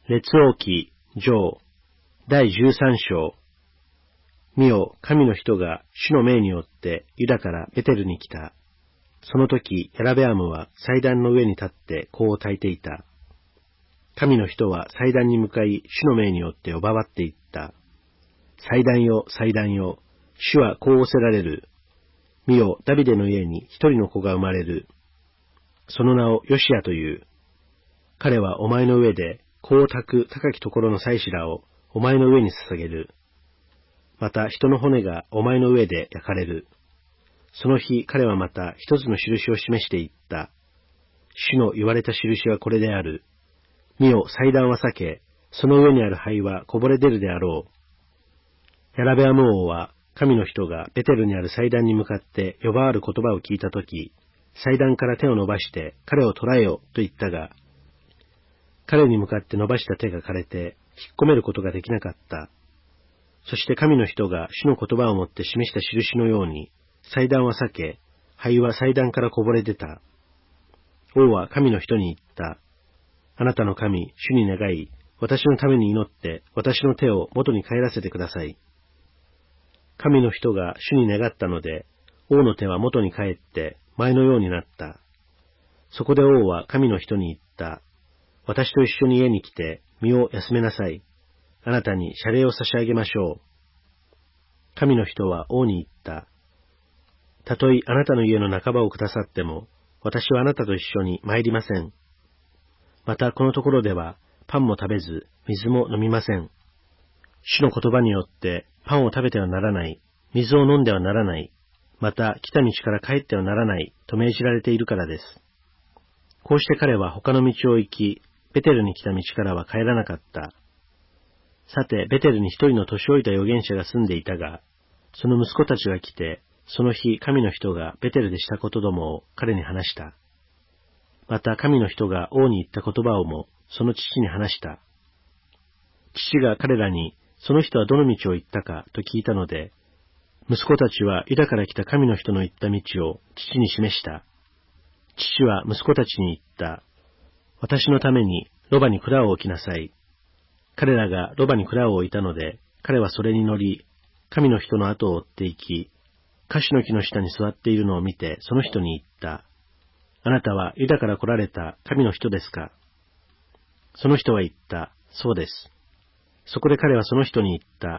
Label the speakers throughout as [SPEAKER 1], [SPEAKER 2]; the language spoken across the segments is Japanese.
[SPEAKER 1] 列王記上第13章。見よ、神の人が主の命によってユダからベテルに来た。その時、ヤラベアムは祭壇の上に立って香を焚いていた。神の人は祭壇に向かい、主の命によって呼ばわっていった。祭壇よ、祭壇よ、主はこう仰せられる。見よ、ダビデの家に一人の子が生まれる。その名をヨシアという。彼はお前の上で香を焚く高きところの祭司らをお前の上に捧げる。また人の骨がお前の上で焼かれる。その日彼はまた一つの印を示していった。主の言われた印はこれである。見よ、祭壇は裂け、その上にある灰はこぼれ出るであろう。ヤラベアム王は神の人がベテルにある祭壇に向かって呼ばわる言葉を聞いたとき、祭壇から手を伸ばして彼を捕らえよと言ったが、彼に向かって伸ばした手が枯れて引っ込めることができなかった。そして神の人が主の言葉をもって示した印のように、祭壇は裂け、灰は祭壇からこぼれ出た。王は神の人に言った。あなたの神、主に願い、私のために祈って私の手を元に帰らせてください。神の人が主に願ったので、王の手は元に帰って前のようになった。そこで王は神の人に言った。私と一緒に家に来て身を休めなさい。あなたに謝礼を差し上げましょう。神の人は王に言った。たとえあなたの家の半ばをくださっても、私はあなたと一緒に参りません。またこのところではパンも食べず、水も飲みません。主の言葉によってパンを食べてはならない、水を飲んではならない、また来た道から帰ってはならないと命じられているからです。こうして彼は他の道を行き、ベテルに来た道からは帰らなかった。さて、ベテルに一人の年老いた預言者が住んでいたが、その息子たちが来て、その日神の人がベテルでしたことどもを彼に話した。また神の人が王に言った言葉をもその父に話した。父が彼らに、その人はどの道を行ったかと聞いたので、息子たちはユダから来た神の人の行った道を父に示した。父は息子たちに言った。私のためにロバに蔵を置きなさい。彼らがロバに蔵を置いたので、彼はそれに乗り、神の人の後を追って行き、カシの木の下に座っているのを見て、その人に言った。あなたはユダから来られた神の人ですか？その人は言った。そうです。そこで彼はその人に言った。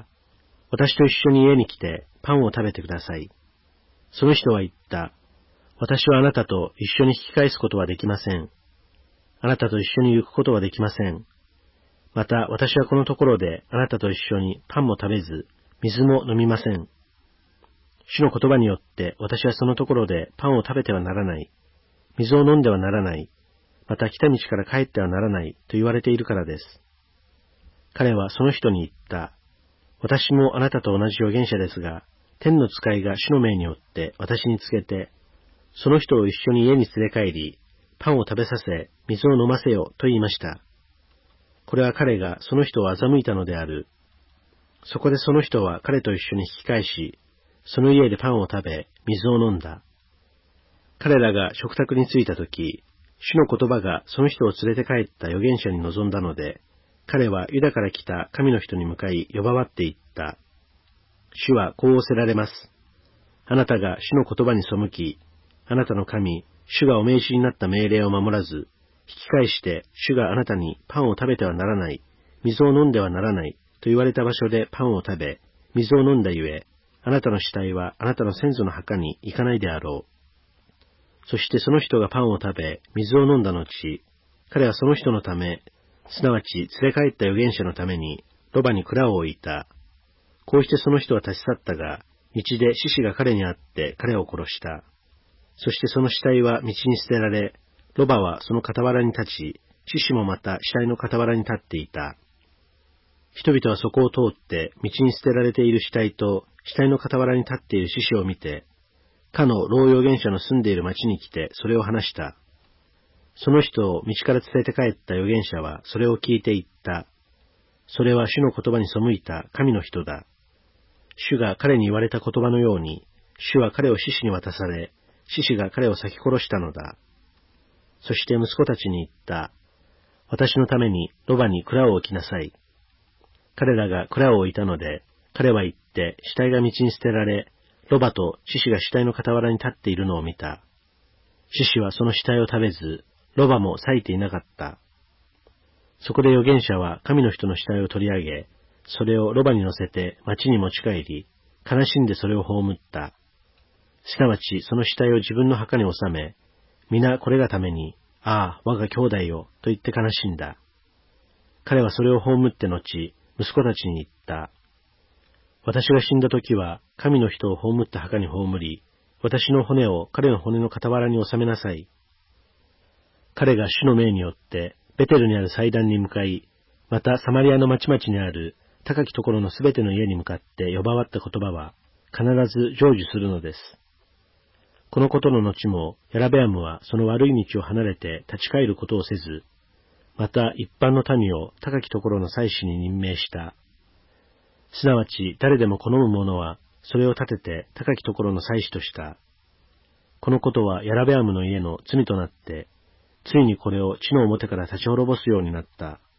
[SPEAKER 1] 私と一緒に家に来てパンを食べてください。その人は言った。私はあなたと一緒に引き返すことはできません。あなたと一緒に行くことはできません。また私はこのところであなたと一緒にパンも食べず、水も飲みません。主の言葉によって私はそのところでパンを食べてはならない。水を飲んではならない。また来た道から帰ってはならないと言われているからです。彼はその人に言った。私もあなたと同じ預言者ですが、天の使いが主の命によって私に告げて、その人を一緒に家に連れ帰り、パンを食べさせ、水を飲ませよと言いました。これは彼がその人を欺いたのである。そこでその人は彼と一緒に引き返し、その家でパンを食べ、水を飲んだ。彼らが食卓に着いたとき、主の言葉がその人を連れて帰った預言者に臨んだので、彼はユダから来た神の人に向かい呼ばわっていった。主はこう仰せられます。あなたが主の言葉に背き、あなたの神、主がお命じになった命令を守らず、引き返して主があなたにパンを食べてはならない、水を飲んではならないと言われた場所でパンを食べ、水を飲んだゆえ、あなたの死体はあなたの先祖の墓に行かないであろう。そしてその人がパンを食べ、水を飲んだ後、彼はその人のため、すなわち連れ帰った預言者のために、ロバに蔵を置いた。こうしてその人は立ち去ったが、道で獅子が彼に会って彼を殺した。そしてその死体は道に捨てられ、ロバはその傍らに立ち、獅子もまた死体の傍らに立っていた。人々はそこを通って道に捨てられている死体と死体の傍らに立っている獅子を見て、かの老預言者の住んでいる町に来てそれを話した。その人を道から連れて帰った預言者はそれを聞いて言った。それは主の言葉に背いた神の人だ。主が彼に言われた言葉のように、主は彼を獅子に渡され、獅子が彼を裂き殺したのだ。そして息子たちに言った。 私のためにロバに蔵を置きなさい。彼らが蔵を置いたので、彼は行って死体が道に捨てられ、ロバと獅子が死体の傍らに立っているのを見た。獅子はその死体を食べず、ロバも裂いていなかった。そこで預言者は神の人の死体を取り上げ、それをロバに乗せて町に持ち帰り、悲しんでそれを葬った。すなわちその死体を自分の墓に収め、皆これがために、ああ、我が兄弟よ、と言って悲しんだ。彼はそれを葬って後、息子たちに言った。私が死んだ時は、神の人を葬った墓に葬り、私の骨を彼の骨の傍らに収めなさい。彼が主の命によって、ベテルにある祭壇に向かい、またサマリアの町々にある高きところのすべての家に向かって呼ばわった言葉は、必ず成就するのです。このことの後も、ヤラベアムはその悪い道を離れて立ち返ることをせず、また一般の民を高きところの祭司に任命した。すなわち誰でも好む者は、それを立てて高きところの祭司とした。このことはヤラベアムの家の罪となって、ついにこれを地の表から立ち滅ぼすようになった。